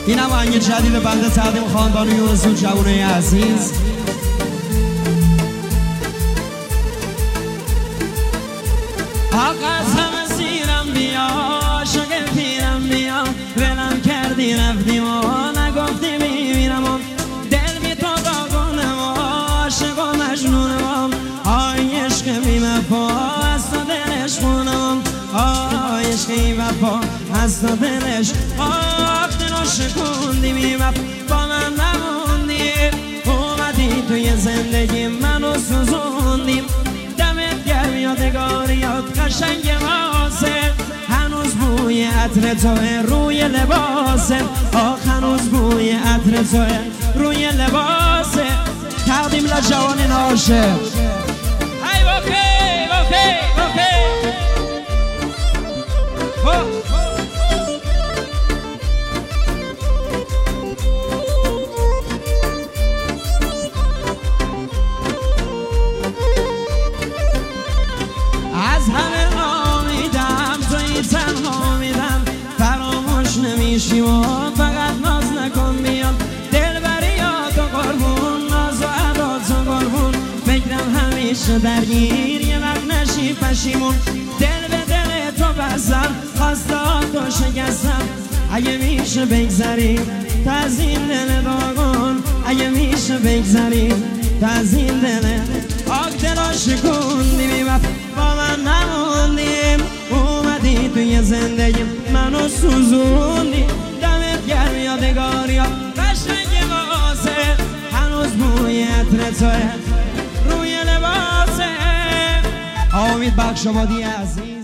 اینم آهنگ جدید بنده تقدیم خاندان یوسف جوانای عزیز. آقا از همه سیرم بیا عاشق پیرم بیا ولم کردی رفتی و نگفتی میمیرم و دل بی تو داغونم و عاشق و مجنونم آی عشق بی وفا از تو دلش خونم آی عشق بی وفا از تو دلش دلو شکوندی بی وفا با من نموندی اومدی توی زندگی منو سوزوندی دمت گرم یادگاریات قشنگ واسه هنوز بوی عطر توه روی لباسه هنوز بوی عطر توه روی لباسه تقدیم لجوانین عاشق. ای وفی وفی وفی از همه آمیدم توی تنها میدم فراموش نمیشی و فقط ناز نکن بیام دل بریات و قربون ناز و عدات و قربون فکرم همیشه درگیر یه وقت نشی پشیمون دل به دل تو بستم خواستاتو شکستم اگه میشه بگذری تا از این دل داغون اگه میشه بگذری تا از این دل دلو شکوندی بی وفا با من نموندیم اومدی توی زندگی منو سوزوندی دمت گرم یادگاریا قشنگ واسه هنوز بوی عطر توه روی لباسه. امید بخش آبادی عزیز.